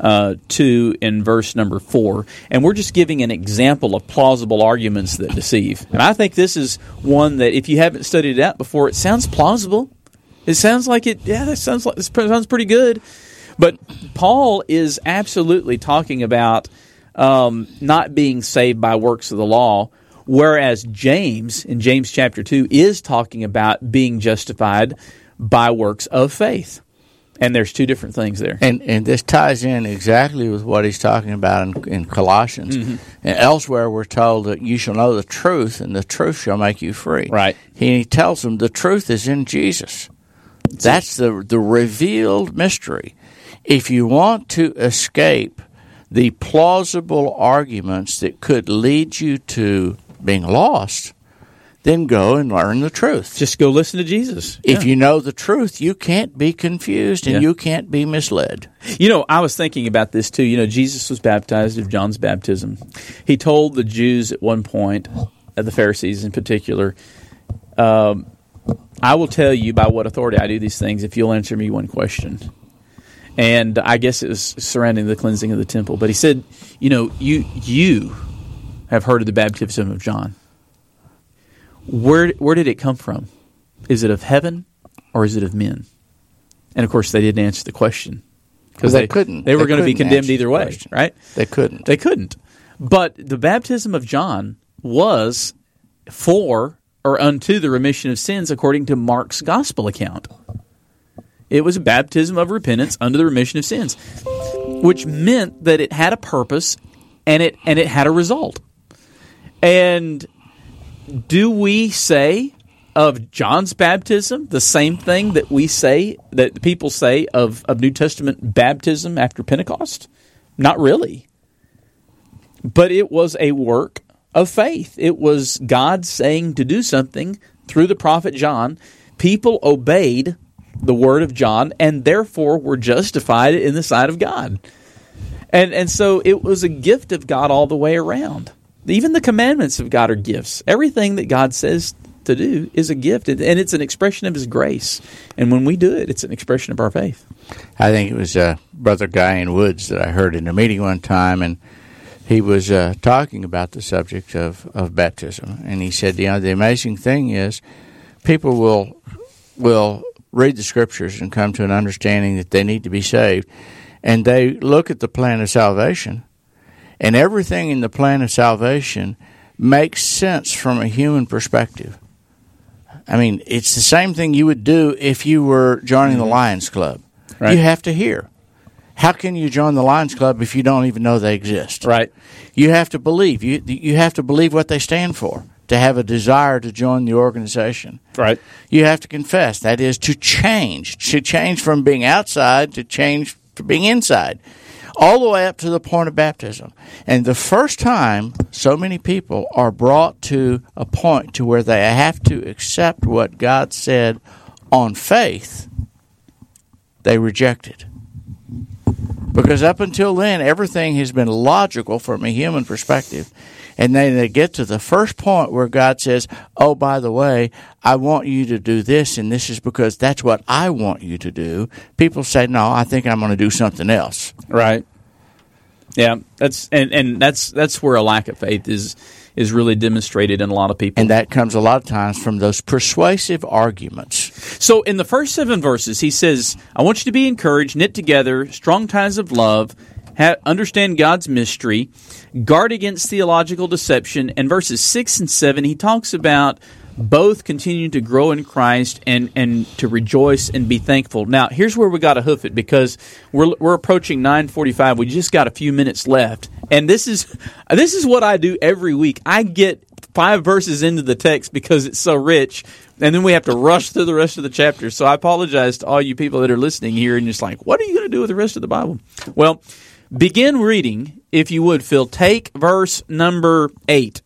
Speaker 1: 2 and verse number 4. And we're just giving an example of plausible arguments that deceive. And I think this is one that, if you haven't studied it out before, it sounds plausible. It sounds like it. Yeah, it sounds pretty good. But Paul is absolutely talking about not being saved by works of the law, whereas James, in James chapter 2, is talking about being justified by works of faith. And there's two different things there.
Speaker 2: And this ties in exactly with what he's talking about in Colossians. Mm-hmm. And elsewhere we're told that you shall know the truth, and the truth shall make you free.
Speaker 1: Right.
Speaker 2: He tells them the truth is in Jesus. That's the revealed mystery. If you want to escape the plausible arguments that could lead you to being lost, then go and learn the truth.
Speaker 1: Just go listen to Jesus.
Speaker 2: If you know the truth, you can't be confused and you can't be misled.
Speaker 1: I was thinking about this too. Jesus was baptized of John's baptism. He told the Jews at one point, the Pharisees in particular, I will tell you by what authority I do these things if you'll answer me one question. And I guess it was surrounding the cleansing of the temple. But he said, you have heard of the baptism of John. Where did it come from? Is it of heaven or is it of men? And of course, they didn't answer the question because they couldn't. They were going to be condemned either way, right?
Speaker 2: They couldn't.
Speaker 1: They couldn't. But the baptism of John was for or unto the remission of sins, according to Mark's gospel account. It was a baptism of repentance unto the remission of sins, which meant that it had a purpose and it had a result. And do we say of John's baptism the same thing that we say, that people say of New Testament baptism after Pentecost? Not really. But it was a work of faith. It was God saying to do something through the prophet John. People obeyed the word of John and therefore were justified in the sight of God. And so it was a gift of God all the way around. Even the commandments of God are gifts. Everything that God says to do is a gift, and it's an expression of His grace. And when we do it, it's an expression of our faith. I
Speaker 2: think it was Brother Guy in Woods that I heard in a meeting one time, and he was talking about the subject of baptism. And he said, the amazing thing is people will read the Scriptures and come to an understanding that they need to be saved. And they look at the plan of salvation, and everything in the plan of salvation makes sense from a human perspective. I mean, it's the same thing you would do if you were joining the Lions Club. Right. You have to hear. How can you join the Lions Club if you don't even know they exist?
Speaker 1: Right.
Speaker 2: You have to believe. You have to believe what they stand for, to have a desire to join the organization.
Speaker 1: Right.
Speaker 2: You have to confess. That is to change from being outside to change to being inside, all the way up to the point of baptism. And the first time so many people are brought to a point to where they have to accept what God said on faith, they reject it. Because up until then, everything has been logical from a human perspective. And then they get to the first point where God says, oh, by the way, I want you to do this, and this is because that's what I want you to do. People say, no, I think I'm going to do something else.
Speaker 1: Right. Yeah, that's where a lack of faith is really demonstrated in a lot of people.
Speaker 2: And that comes a lot of times from those persuasive arguments.
Speaker 1: So in the first 7 verses, he says, I want you to be encouraged, knit together, strong ties of love, understand God's mystery, guard against theological deception. And verses 6 and 7, he talks about both continuing to grow in Christ and to rejoice and be thankful. Now, here's where we got to hoof it, because we're approaching 9:45. We just got a few minutes left, and this is what I do every week. I get 5 verses into the text because it's so rich, and then we have to rush through the rest of the chapter. So I apologize to all you people that are listening here and just like, what are you going to do with the rest of the Bible? Well, begin reading, if you would, Phil. Take verse number 8.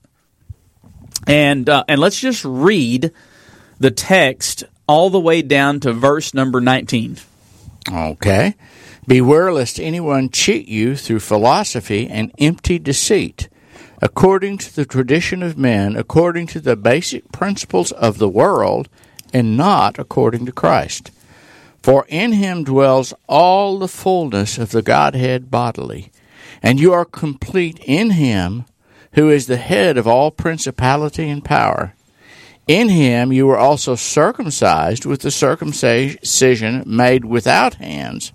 Speaker 1: And let's just read the text all the way down to verse number 19.
Speaker 2: Okay. Beware lest anyone cheat you through philosophy and empty deceit, according to the tradition of men, according to the basic principles of the world, and not according to Christ. For in Him dwells all the fullness of the Godhead bodily, and you are complete in Him, who is the head of all principality and power. In Him you were also circumcised with the circumcision made without hands,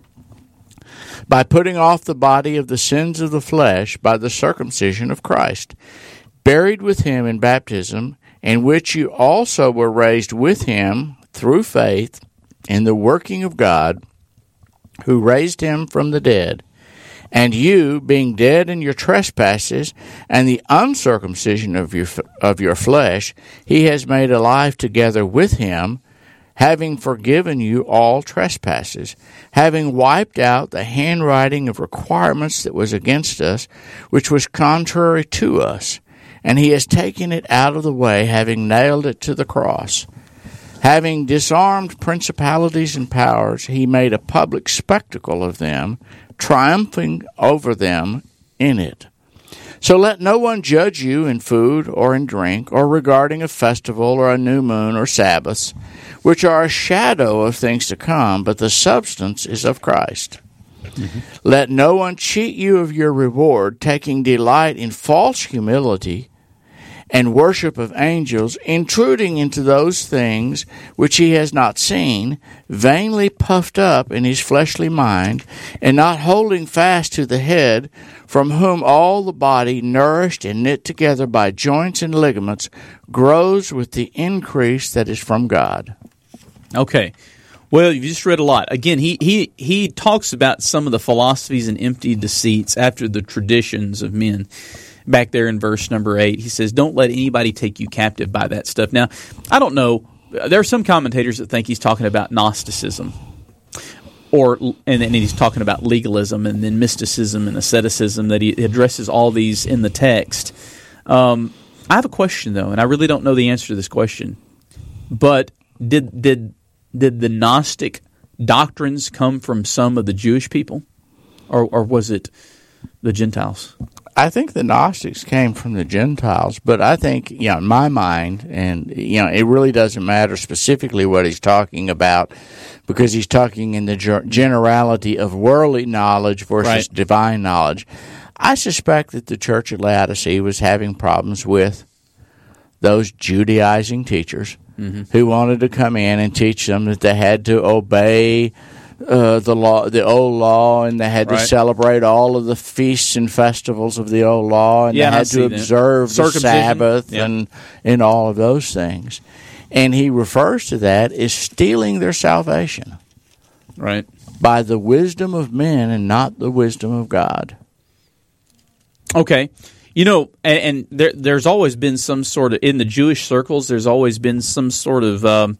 Speaker 2: by putting off the body of the sins of the flesh by the circumcision of Christ, buried with Him in baptism, in which you also were raised with Him through faith in the working of God, who raised Him from the dead. And you, being dead in your trespasses and the uncircumcision of your flesh, He has made alive together with Him, having forgiven you all trespasses, having wiped out the handwriting of requirements that was against us, which was contrary to us, and he has taken it out of the way, having nailed it to the cross. Having disarmed principalities and powers, he made a public spectacle of them, triumphing over them in it. So let no one judge you in food or in drink, or regarding a festival or a new moon or Sabbaths, which are a shadow of things to come, but the substance is of Christ. Mm-hmm. Let no one cheat you of your reward, taking delight in false humility and worship of angels, intruding into those things which he has not seen, vainly puffed up in his fleshly mind, and not holding fast to the head, from whom all the body, nourished and knit together by joints and ligaments, grows with the increase that is from God.
Speaker 1: Okay. Well, you just read a lot. Again, he talks about some of the philosophies and empty deceits after the traditions of men. Back there in verse number 8, he says, don't let anybody take you captive by that stuff. Now, I don't know. There are some commentators that think he's talking about Gnosticism, and then he's talking about legalism and then mysticism and asceticism, that he addresses all these in the text. I have a question, though, and I really don't know the answer to this question. But did the Gnostic doctrines come from some of the Jewish people, or was it the Gentiles?
Speaker 2: I think the Gnostics came from the Gentiles, but I think, in my mind, and, it really doesn't matter specifically what he's talking about, because he's talking in the generality of worldly knowledge versus divine knowledge. I suspect that the church at Laodicea was having problems with those Judaizing teachers who wanted to come in and teach them that they had to obey the law, the old law, and they had to celebrate all of the feasts and festivals of the old law, and they had to observe the Sabbath and all of those things. And he refers to that as stealing their salvation, by the wisdom of men and not the wisdom of God.
Speaker 1: Okay. And there's always been some sort of, in the Jewish circles, there's always been some sort of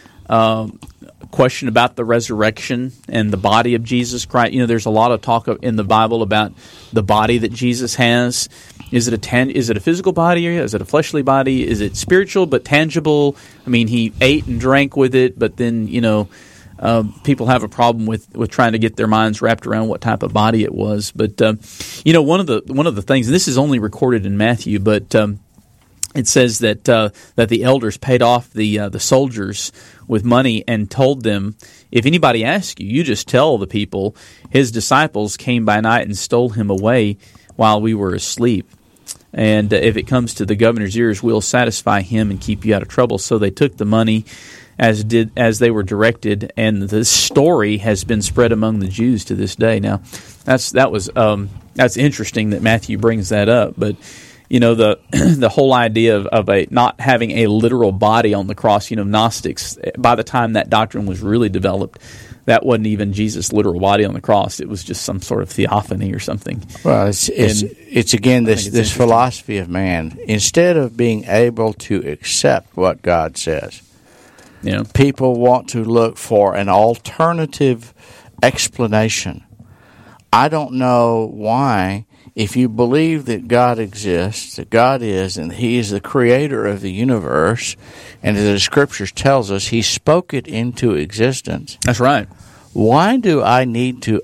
Speaker 1: question about the resurrection and the body of Jesus Christ. There's a lot of talk in the Bible about the body that Jesus has. Is it a physical body? Is it a fleshly body? Is it spiritual but tangible? I mean, he ate and drank with it, but then people have a problem with trying to get their minds wrapped around what type of body it was. But one of the things, and this is only recorded in Matthew, but it says that the elders paid off the soldiers with money and told them, if anybody asks you, you just tell the people, his disciples came by night and stole him away while we were asleep. And if it comes to the governor's ears, we'll satisfy him and keep you out of trouble. So they took the money as they were directed, and the story has been spread among the Jews to this day. Now, that's interesting that Matthew brings that up, but the whole idea of a not having a literal body on the cross, Gnostics, by the time that doctrine was really developed, that wasn't even Jesus' literal body on the cross. It was just some sort of theophany or something.
Speaker 2: Well, it's again this philosophy of man. Instead of being able to accept what God says, people want to look for an alternative explanation. I don't know why. If you believe that God exists, that God is, and He is the creator of the universe, and as the Scriptures tells us, He spoke it into existence.
Speaker 1: That's right.
Speaker 2: Why do I need to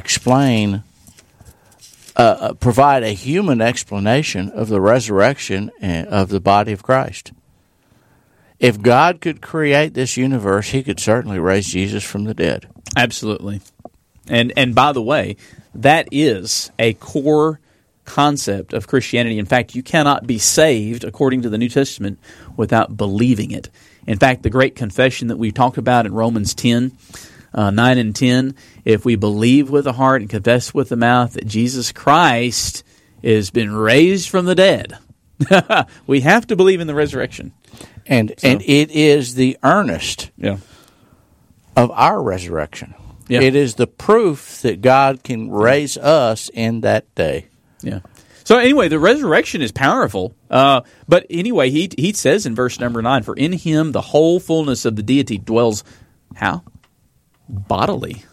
Speaker 2: provide a human explanation of the resurrection of the body of Christ? If God could create this universe, He could certainly raise Jesus from the dead.
Speaker 1: Absolutely. And by the way, that is a core concept of Christianity. In fact, you cannot be saved, according to the New Testament, without believing it. In fact, the great confession that we talk about in Romans 10, 9 and 10, if we believe with the heart and confess with the mouth that Jesus Christ has been raised from the dead, we have to believe in the resurrection.
Speaker 2: And it is the earnest of our resurrection. Yeah. It is the proof that God can raise us in that day.
Speaker 1: Yeah. So anyway, the resurrection is powerful. But anyway, he says in verse number 9, for in Him the whole fullness of the deity dwells, how? Bodily.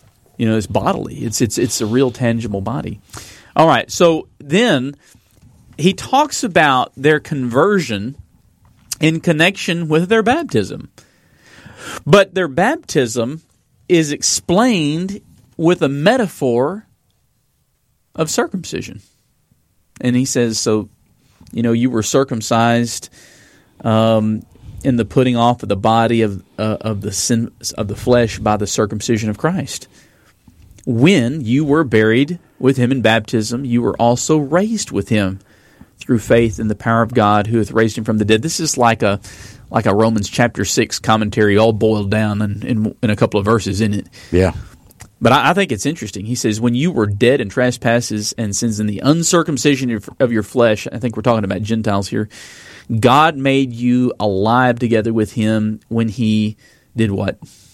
Speaker 1: It's bodily. It's a real tangible body. All right. So then he talks about their conversion in connection with their baptism. But their baptism is explained with a metaphor of circumcision. And he says, so, you were circumcised in the putting off of the body of the sin of the flesh by the circumcision of Christ. When you were buried with him in baptism, you were also raised with him through faith in the power of God who hath raised him from the dead. This is like a Romans chapter 6 commentary all boiled down in a couple of verses, isn't it?
Speaker 2: Yeah.
Speaker 1: But I think it's interesting. He says, when you were dead in trespasses and sins in the uncircumcision of your flesh, I think we're talking about Gentiles here, God made you alive together with him when he did what?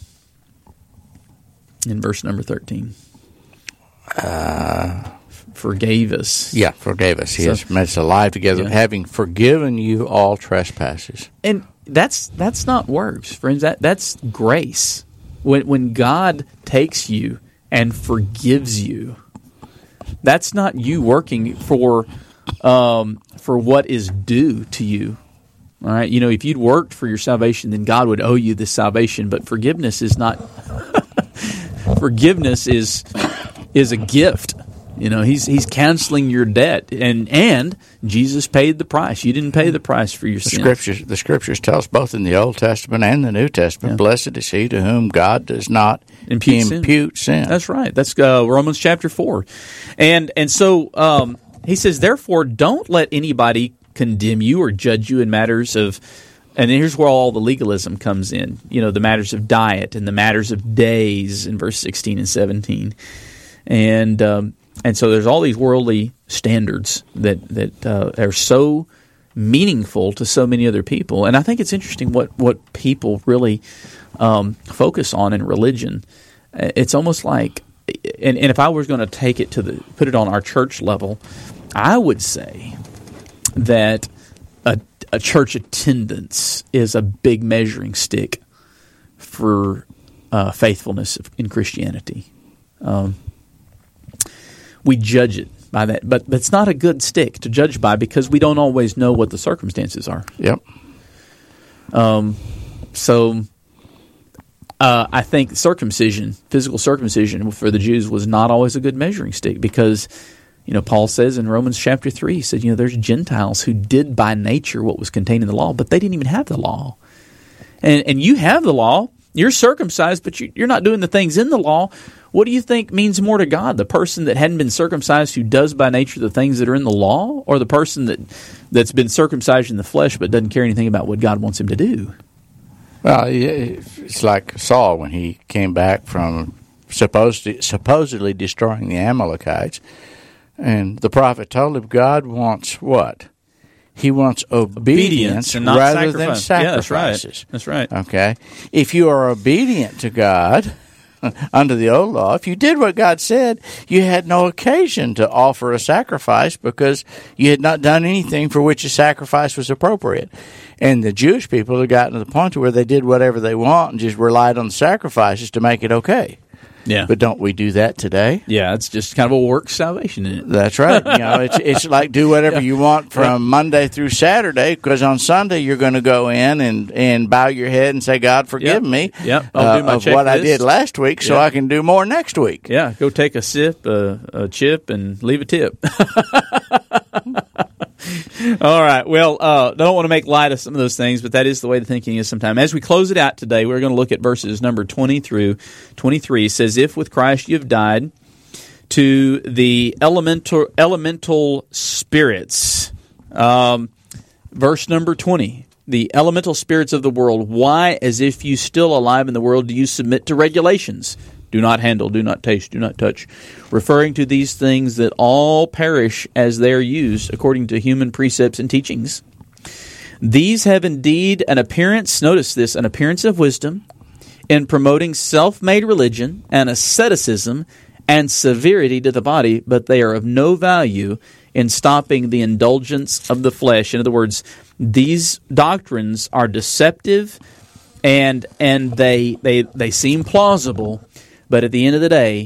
Speaker 1: In verse number 13. Forgave us.
Speaker 2: Yeah, forgave us. He has made us alive together, having forgiven you all trespasses.
Speaker 1: And that's not works, friends. That's grace. When God takes you and forgives you, that's not you working for what is due to you. All right, if you'd worked for your salvation, then God would owe you this salvation. But forgiveness is not. Forgiveness is a gift. He's canceling your debt, and Jesus paid the price. You didn't pay the price for your sin.
Speaker 2: The scriptures tell us both in the Old Testament and the New Testament, blessed is he to whom God does not impute sin.
Speaker 1: That's right. That's Romans chapter 4. And so he says, therefore, don't let anybody condemn you or judge you in matters of, and here's where all the legalism comes in, the matters of diet and the matters of days in verse 16 and 17. And so there's all these worldly standards that are so meaningful to so many other people. And I think it's interesting what people really focus on in religion. It's almost like, and if I was going to put it on our church level, I would say that a church attendance is a big measuring stick for faithfulness in Christianity. We judge it by that, but it's not a good stick to judge by because we don't always know what the circumstances are.
Speaker 2: Yep.
Speaker 1: So I think physical circumcision for the Jews was not always a good measuring stick because, Paul says in Romans chapter 3, he said, there's Gentiles who did by nature what was contained in the law, but they didn't even have the law. And you have the law, you're circumcised, but you're not doing the things in the law. What do you think means more to God? The person that hadn't been circumcised who does by nature the things that are in the law, or the person that's been circumcised in the flesh but doesn't care anything about what God wants him to do?
Speaker 2: Well, it's like Saul when he came back from supposedly destroying the Amalekites, and the prophet told him God wants what? He wants obedience
Speaker 1: and not
Speaker 2: rather than sacrifices.
Speaker 1: Yeah, that's right.
Speaker 2: Okay? If you are obedient to God under the old law, if you did what God said, you had no occasion to offer a sacrifice because you had not done anything for which a sacrifice was appropriate. And the Jewish people had gotten to the point where they did whatever they want and just relied on the sacrifices to make it okay.
Speaker 1: Yeah.
Speaker 2: But don't we do that today?
Speaker 1: Yeah, it's just kind of a work salvation, isn't it?
Speaker 2: That's right. It's like do whatever you want from Monday through Saturday, because on Sunday you're going to go in and bow your head and say, God, forgive me
Speaker 1: I'll do my
Speaker 2: of what I did last week so I can do more next week.
Speaker 1: Yeah, go take a sip, a chip, and leave a tip. All right. Well, I don't want to make light of some of those things, but that is the way the thinking is sometimes. As we close it out today, we're going to look at verses number 20 through 23. It says, if with Christ you have died to the elemental spirits. Verse number 20, the elemental spirits of the world. Why, as if you still alive in the world, do you submit to regulations? Do not handle, do not taste, do not touch, referring to these things that all perish as they are used according to human precepts and teachings. These have indeed an appearance, notice this, an appearance of wisdom in promoting self-made religion and asceticism and severity to the body, but they are of no value in stopping the indulgence of the flesh. In other words, these doctrines are deceptive and they seem plausible, but at the end of the day,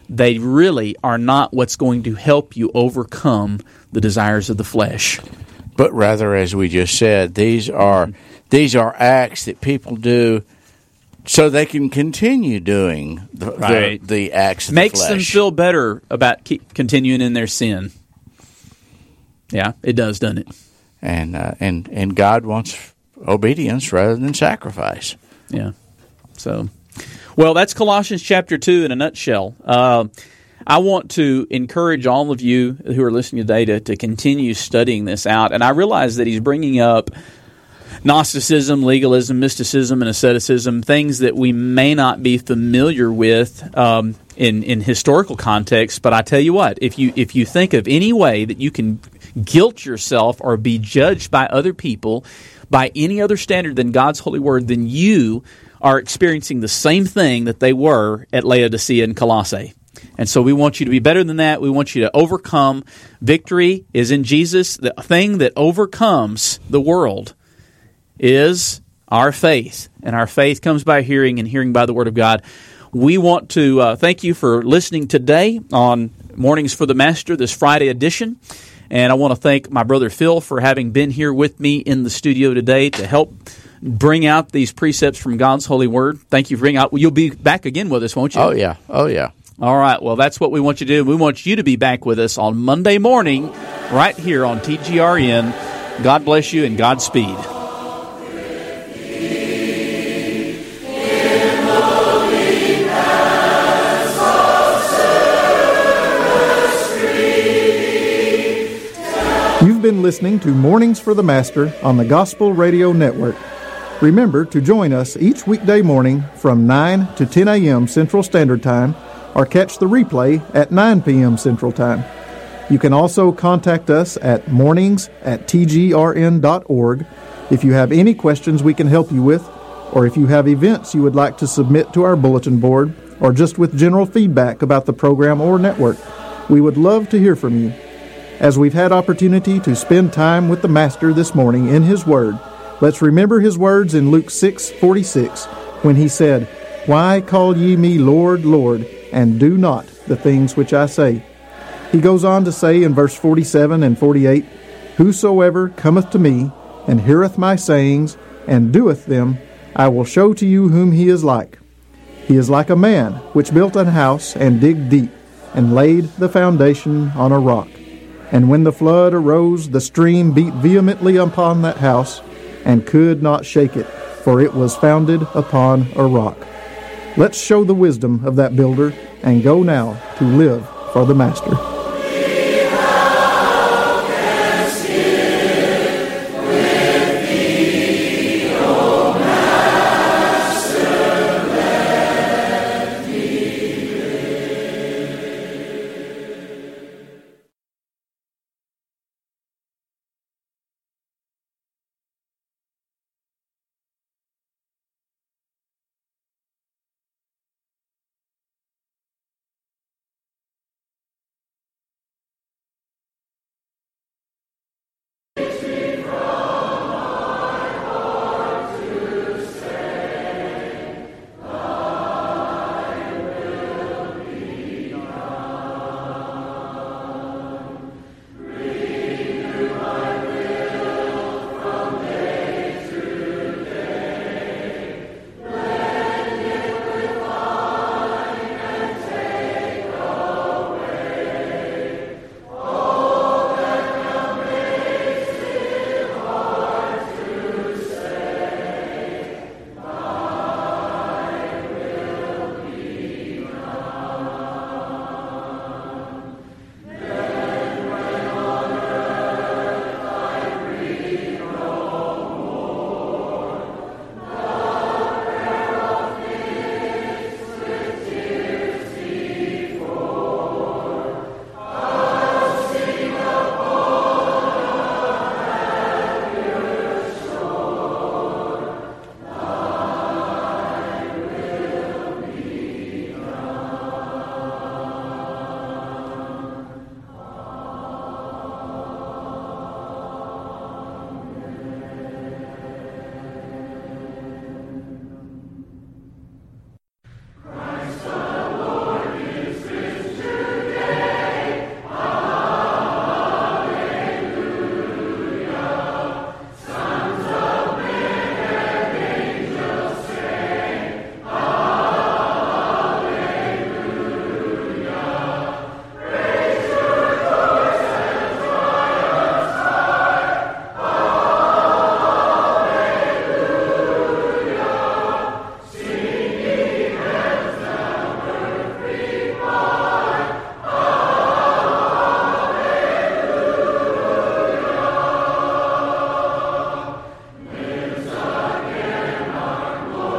Speaker 1: they really are not what's going to help you overcome the desires of the flesh.
Speaker 2: But rather, as we just said, these are acts that people do so they can continue doing the acts of the flesh.
Speaker 1: Makes them feel better about continuing in their sin. Yeah, it does, doesn't it?
Speaker 2: And God wants obedience rather than sacrifice.
Speaker 1: Yeah. So, well, that's Colossians chapter 2 in a nutshell. I want to encourage all of you who are listening today to continue studying this out. And I realize that he's bringing up Gnosticism, legalism, mysticism, and asceticism, things that we may not be familiar with in historical context. But I tell you what, if you think of any way that you can guilt yourself or be judged by other people by any other standard than God's holy word, then you are experiencing the same thing that they were at Laodicea and Colossae. And so we want you to be better than that. We want you to overcome. Victory is in Jesus. The thing that overcomes the world is our faith. And our faith comes by hearing, and hearing by the Word of God. We want to thank you for listening today on Mornings for the Master, this Friday edition. And I want to thank my brother Phil for having been here with me in the studio today to help bring out these precepts from God's holy word. Thank you for bringing out. You'll be back again with us, won't you?
Speaker 2: Oh, yeah.
Speaker 1: All right. Well, that's what we want you to do. We want you to be back with us on Monday morning right here on TGRN. God bless you and Godspeed.
Speaker 3: You've been listening to Mornings for the Master on the Gospel Radio Network. Remember to join us each weekday morning from 9 to 10 a.m. Central Standard Time, or catch the replay at 9 p.m. Central Time. You can also contact us at mornings@tgrn.org if you have any questions we can help you with, or if you have events you would like to submit to our bulletin board, or just with general feedback about the program or network. We would love to hear from you. As we've had opportunity to spend time with the Master this morning in His Word, let's remember His words in Luke 6:46 when He said, "Why call ye me Lord, Lord, and do not the things which I say?" He goes on to say in verse 47 and 48, "Whosoever cometh to me, and heareth my sayings, and doeth them, I will show to you whom he is like. He is like a man which built an house, and digged deep, and laid the foundation on a rock. And when the flood arose, the stream beat vehemently upon that house, and could not shake it, for it was founded upon a rock." Let's show the wisdom of that builder, and go now to live for the Master.